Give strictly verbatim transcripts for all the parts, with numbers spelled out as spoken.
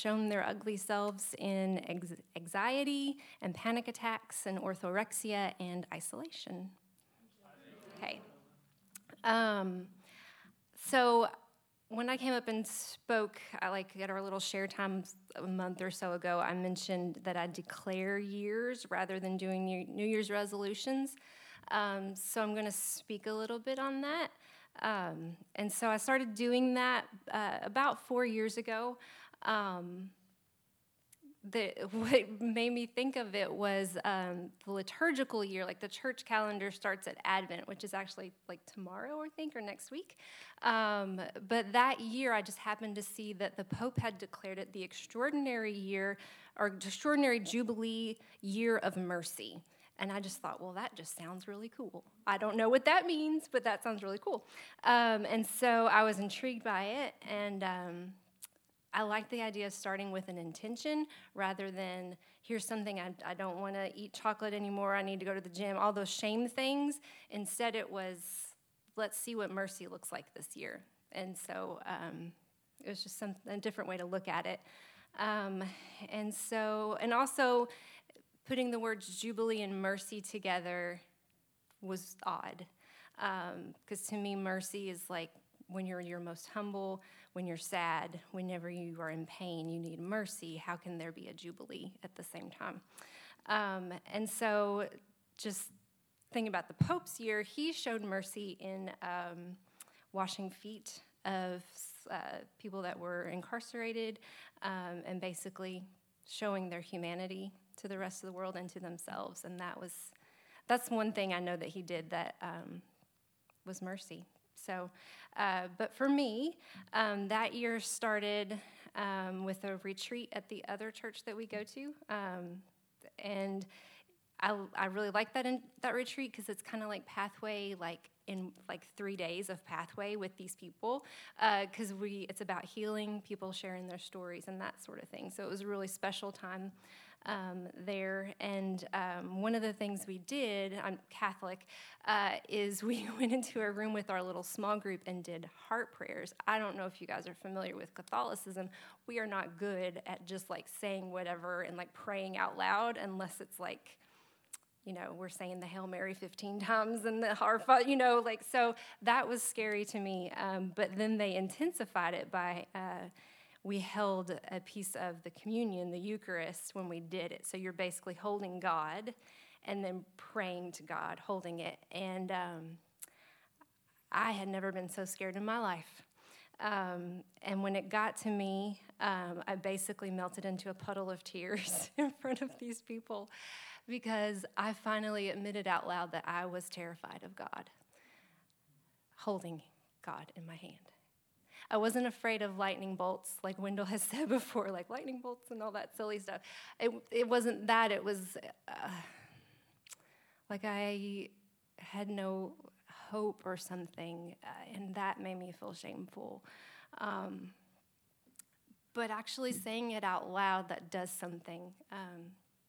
shown their ugly selves in ex- anxiety and panic attacks and orthorexia and isolation. Okay. Um, so when I came up and spoke, I like at our little share time a month or so ago, I mentioned that I declare years rather than doing New, New Year's resolutions. Um, so I'm going to speak a little bit on that. Um, and so I started doing that uh, about four years ago. Um, the, what made me think of it was um, the liturgical year, like the church calendar starts at Advent, which is actually like tomorrow, I think, or next week. Um, but that year, I just happened to see that the Pope had declared it the extraordinary year, or extraordinary Jubilee year of mercy. And I just thought, well, that just sounds really cool. I don't know what that means, but that sounds really cool. Um, and so I was intrigued by it, and um, I like the idea of starting with an intention rather than, here's something I, I don't want to eat chocolate anymore, I need to go to the gym, all those shame things. Instead, it was, let's see what mercy looks like this year. And so um, it was just some, a different way to look at it. Um, and so, and also, putting the words Jubilee and mercy together was odd. Because um, to me, mercy is like when you're your most humble, when you're sad, whenever you are in pain, you need mercy. How can there be a Jubilee at the same time? Um, and so just thinking about the Pope's year, he showed mercy in um, washing feet of uh, people that were incarcerated um, and basically showing their humanity to the rest of the world and to themselves. And that was, that's one thing I know that he did that um, was mercy. So, uh, but for me, um, that year started um, with a retreat at the other church that we go to. Um, and I, I really like that in, that retreat because it's kind of like Pathway, like in like three days of Pathway with these people, because uh, we it's about healing, people sharing their stories and that sort of thing. So it was a really special time um, there. And um, one of the things we did, I'm Catholic, uh, is we went into a room with our little small group and did heart prayers. I don't know if you guys are familiar with Catholicism. We are not good at just like saying whatever and like praying out loud unless it's like, you know, we're saying the Hail Mary fifteen times and the Our Father, you know, like, so that was scary to me. Um, but then they intensified it by, uh, we held a piece of the communion, the Eucharist, when we did it. So you're basically holding God and then praying to God, holding it. And um, I had never been so scared in my life. Um, and when it got to me, um, I basically melted into a puddle of tears in front of these people, because I finally admitted out loud that I was terrified of God, holding God in my hand. I wasn't afraid of lightning bolts, like Wendell has said before, like lightning bolts and all that silly stuff. It, it wasn't that. It was uh, like I had no hope or something, uh, and that made me feel shameful. Um, but actually saying it out loud, that does something. Um,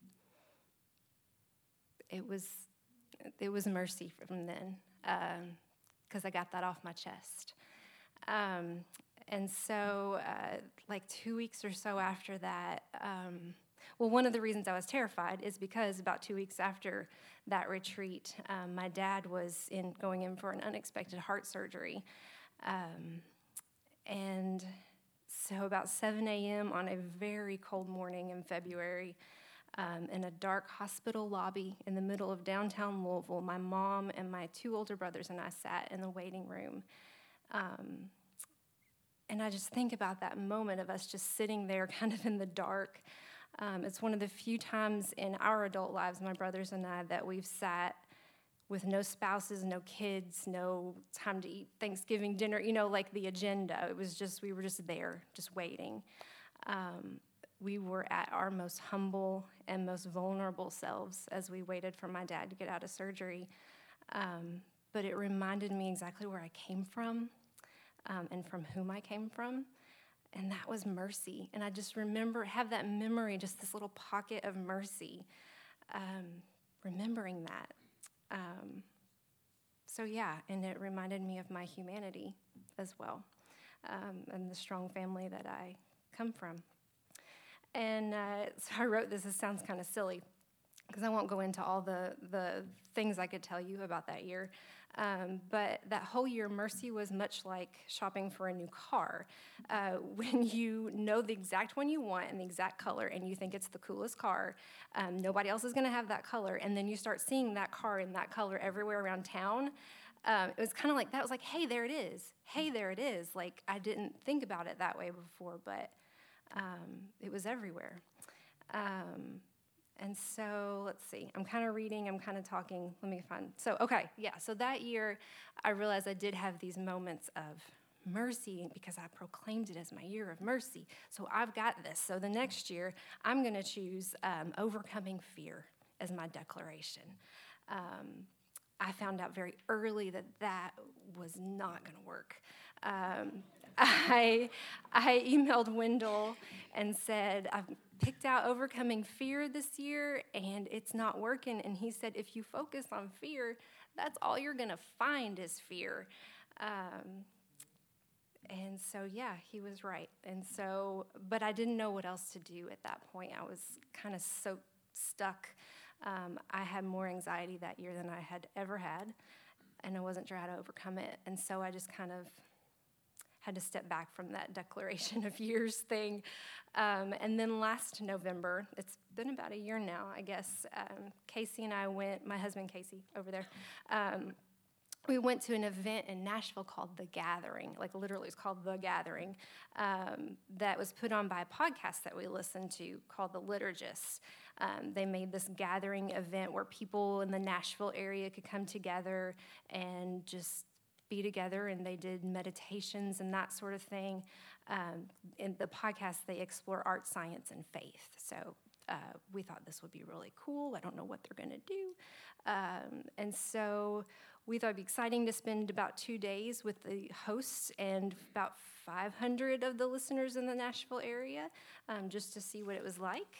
It was it was mercy from then, because um, I got that off my chest. Um, and so, uh, like two weeks or so after that, um, well, one of the reasons I was terrified is because about two weeks after that retreat, um, my dad was in going in for an unexpected heart surgery. Um, and so about seven a.m. on a very cold morning in February, Um, in a dark hospital lobby in the middle of downtown Louisville, my mom and my two older brothers and I sat in the waiting room. Um, and I just think about that moment of us just sitting there kind of in the dark. Um, it's one of the few times in our adult lives, my brothers and I, that we've sat with no spouses, no kids, no time to eat Thanksgiving dinner, you know, like the agenda. It was just, we were just there, just waiting. Um, We were at our most humble and most vulnerable selves as we waited for my dad to get out of surgery. Um, but it reminded me exactly where I came from um, and from whom I came from, and that was mercy. And I just remember, have that memory, just this little pocket of mercy, um, remembering that. Um, so yeah, and it reminded me of my humanity as well, um, and the strong family that I come from. and uh, so I wrote this. This sounds kind of silly, because I won't go into all the, the things I could tell you about that year. Um, but that whole year, Mercy was much like shopping for a new car. Uh, when you know the exact one you want and the exact color, and you think it's the coolest car, um, nobody else is going to have that color, and then you start seeing that car in that color everywhere around town. Um, it was kind of like that. It was like, hey, there it is. Hey, there it is. Like, I didn't think about it that way before, but um, it was everywhere. Um, And so, let's see, I'm kind of reading, I'm kind of talking, let me find, so, okay, yeah, so that year, I realized I did have these moments of mercy because I proclaimed it as my year of mercy, so I've got this. So the next year, I'm going to choose um, overcoming fear as my declaration. Um, I found out very early that that was not going to work. Um, I, I emailed Wendell and said, I've picked out overcoming fear this year, and it's not working. And he said, if you focus on fear, that's all you're going to find is fear. Um, and so, yeah, he was right. And so, but I didn't know what else to do at that point. I was kind of so stuck. Um, I had more anxiety that year than I had ever had, and I wasn't sure how to overcome it. And so I just kind of had to step back from that declaration of years thing. Um, and then last November, it's been about a year now, I guess, um, Casey and I went, my husband Casey over there, um, we went to an event in Nashville called The Gathering, like literally it's called The Gathering, um, that was put on by a podcast that we listened to called The Liturgists. Um, they made this gathering event where people in the Nashville area could come together and just be together, and they did meditations and that sort of thing. Um, in the podcast, they explore art, science, and faith. So uh, we thought this would be really cool. I don't know what they're going to do. Um, and so we thought it'd be exciting to spend about two days with the hosts and about five hundred of the listeners in the Nashville area, um, just to see what it was like.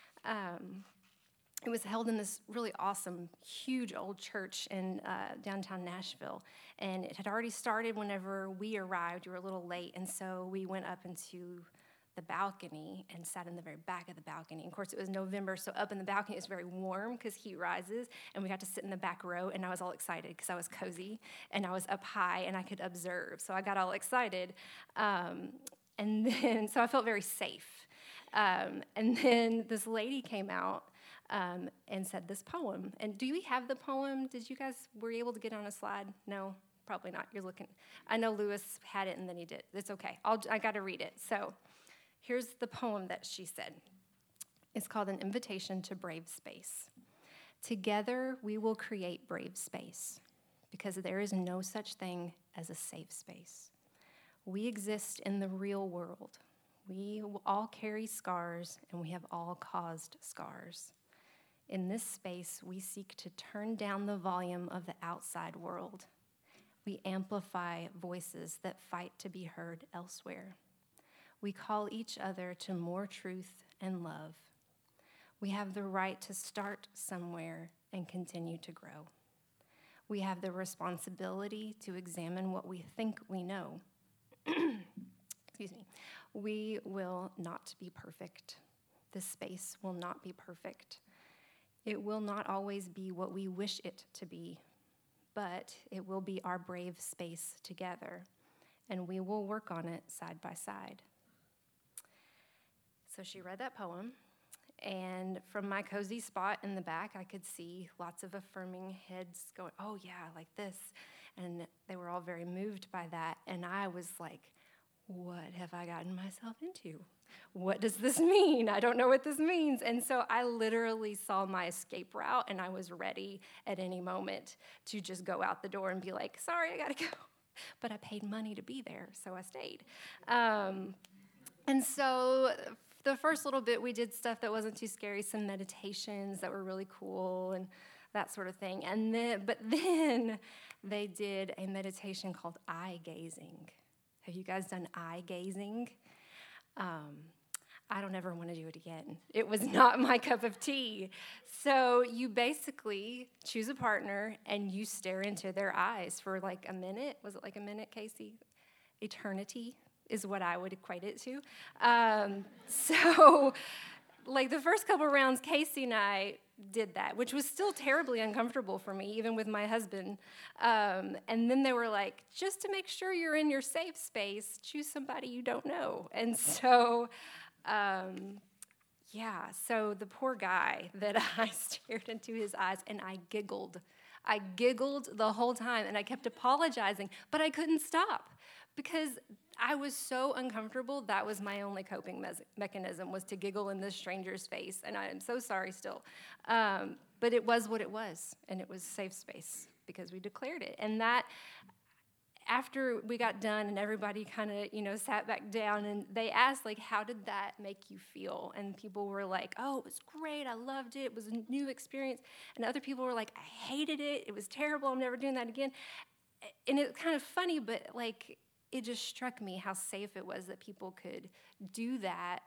Um, It was held in this really awesome, huge old church in uh, downtown Nashville, and it had already started whenever we arrived. We were a little late, and so we went up into the balcony and sat in the very back of the balcony. And of course, it was November, so up in the balcony it was very warm because heat rises, and we got to sit in the back row, and I was all excited because I was cozy, and I was up high, and I could observe, so I got all excited. Um, and then, so I felt very safe. Um, and then this lady came out Um, and said this poem. And do we have the poem? Did you guys, were you able to get on a slide? No, probably not. You're looking. I know Lewis had it and then he did. It's okay. I'll, I got to read it. So here's the poem that she said. It's called An Invitation to Brave Space. Together we will create brave space because there is no such thing as a safe space. We exist in the real world. We all carry scars and we have all caused scars. In this space, we seek to turn down the volume of the outside world. We amplify voices that fight to be heard elsewhere. We call each other to more truth and love. We have the right to start somewhere and continue to grow. We have the responsibility to examine what we think we know. Excuse me. We will not be perfect. This space will not be perfect. It will not always be what we wish it to be, but it will be our brave space together, and we will work on it side by side. So she read that poem, and from my cozy spot in the back, I could see lots of affirming heads going, oh yeah, like this, and they were all very moved by that, and I was like, what have I gotten myself into? What does this mean? I don't know what this means. And so I literally saw my escape route, and I was ready at any moment to just go out the door and be like, sorry, I got to go. But I paid money to be there, so I stayed. Um, and so the first little bit, we did stuff that wasn't too scary, some meditations that were really cool and that sort of thing. And then, but then they did a meditation called eye gazing. Have you guys done eye gazing? Um, I don't ever want to do it again. It was not my cup of tea. So you basically choose a partner and you stare into their eyes for like a minute. Was it like a minute, Casey? Eternity. is what I would equate it to. Um, so, like the first couple rounds, Casey and I did that, which was still terribly uncomfortable for me, even with my husband. Um, and then they were like, just to make sure you're in your safe space, choose somebody you don't know. And so, um, yeah, so the poor guy that I stared into his eyes and I giggled. I giggled the whole time and I kept apologizing, but I couldn't stop because I was so uncomfortable. That was my only coping me- mechanism was to giggle in this stranger's face, and I am so sorry still. Um, but it was what it was, and it was safe space because we declared it. And that, after we got done and everybody kind of, you know, sat back down and they asked, like, how did that make you feel? And people were like, oh, it was great. I loved it. It was a new experience. And other people were like, I hated it. It was terrible. I'm never doing that again. And it's kind of funny, but, like, it just struck me how safe it was that people could do that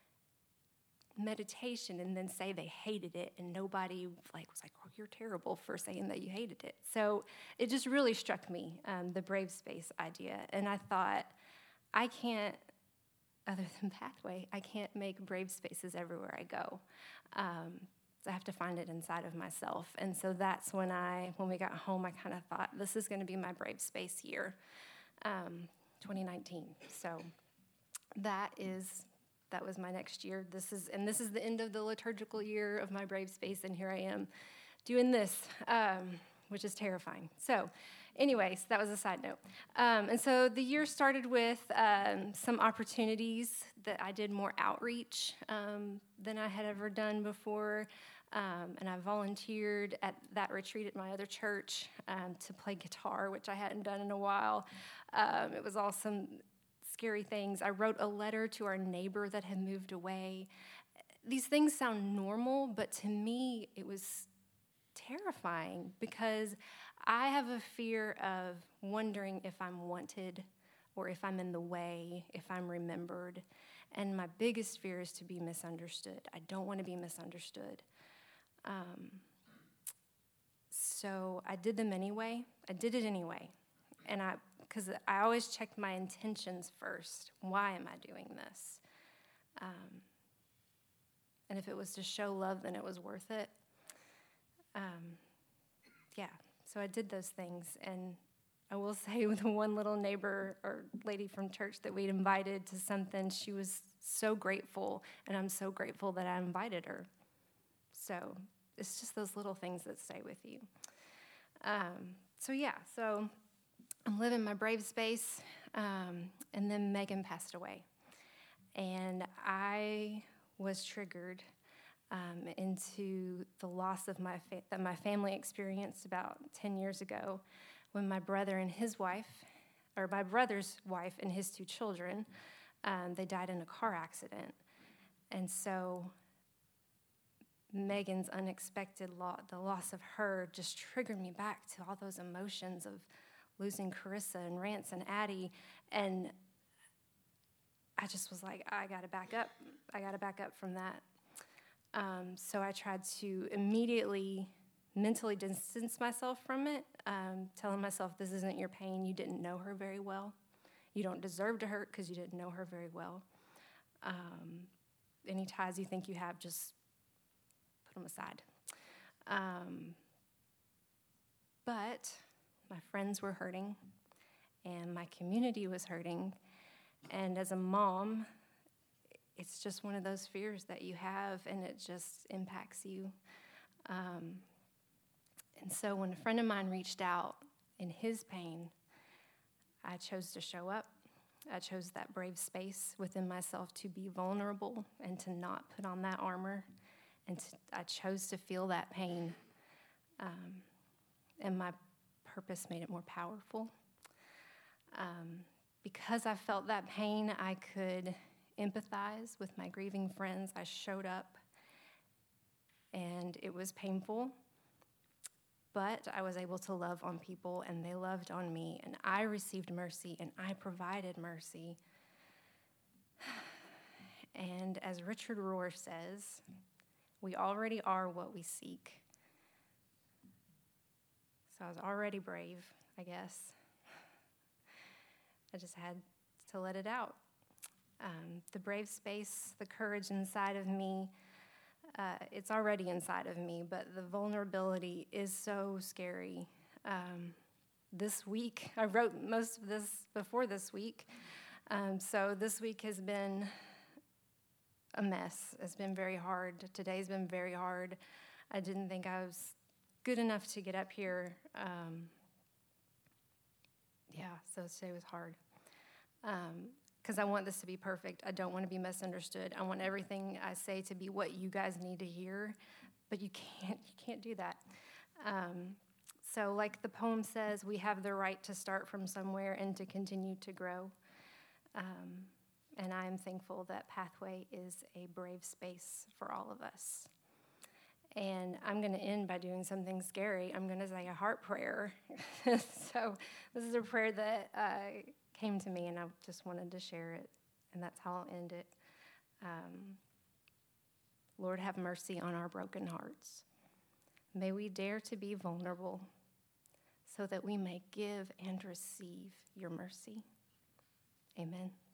meditation and then say they hated it, and nobody like was like, "Oh, you're terrible for saying that you hated it." So it just really struck me, um, the brave space idea, and I thought, I can't, other than Pathway, I can't make brave spaces everywhere I go. Um, so I have to find it inside of myself, and so that's when I, when we got home, I kind of thought, this is going to be my brave space year. Um, twenty nineteen. So that is that was my next year. This is and this is the end of the liturgical year of my brave space, and here I am doing this, um, which is terrifying. So, anyways, that was a side note. Um, and so the year started with um, some opportunities that I did more outreach um, than I had ever done before. Um, and I volunteered at that retreat at my other church um, to play guitar, which I hadn't done in a while. Um, it was all some scary things. I wrote a letter to our neighbor that had moved away. These things sound normal, but to me, it was terrifying because I have a fear of wondering if I'm wanted or if I'm in the way, if I'm remembered. And my biggest fear is to be misunderstood. I don't want to be misunderstood. Um, so I did them anyway. I did it anyway. And I, because I always checked my intentions first. Why am I doing this? Um, and if it was to show love, then it was worth it. Um, yeah, so I did those things. And I will say with one little neighbor or lady from church that we'd invited to something, she was so grateful. And I'm so grateful that I invited her. So it's just those little things that stay with you. Um, so yeah, so I'm living my brave space, um, and then Megan passed away. And I was triggered um, into the loss of my fa- that my family experienced about ten years ago when my brother and his wife, or my brother's wife and his two children, um, they died in a car accident. And so Megan's unexpected loss, the loss of her, just triggered me back to all those emotions of losing Carissa and Rance and Addie. And I just was like, I got to back up. I got to back up from that. Um, so I tried to immediately mentally distance myself from it, um, telling myself, this isn't your pain. You didn't know her very well. You don't deserve to hurt because you didn't know her very well. Um, any ties you think you have, just put them aside. Um, but my friends were hurting, and my community was hurting. And as a mom, it's just one of those fears that you have, and it just impacts you. Um, and so when a friend of mine reached out in his pain, I chose to show up. I chose that brave space within myself to be vulnerable and to not put on that armor. And to, I chose to feel that pain. Um, and my purpose made it more powerful. Um, because I felt that pain, I could empathize with my grieving friends. I showed up, and it was painful, but I was able to love on people, and they loved on me, and I received mercy, and I provided mercy. And as Richard Rohr says, we already are what we seek. So I was already brave, I guess. I just had to let it out. Um, the brave space, the courage inside of me, uh, it's already inside of me, but the vulnerability is so scary. Um, this week, I wrote most of this before this week, um, so this week has been a mess. It's been very hard. Today's been very hard. I didn't think I was good enough to get up here. Um, yeah, so today was hard. Because um, I want this to be perfect. I don't want to be misunderstood. I want everything I say to be what you guys need to hear, but you can't. You can't do that. Um, so, like the poem says, we have the right to start from somewhere and to continue to grow. Um, and I am thankful that Pathway is a brave space for all of us. And I'm going to end by doing something scary. I'm going to say a heart prayer. So this is a prayer that uh, came to me, and I just wanted to share it, and that's how I'll end it. Um, Lord, have mercy on our broken hearts. May we dare to be vulnerable so that we may give and receive your mercy. Amen.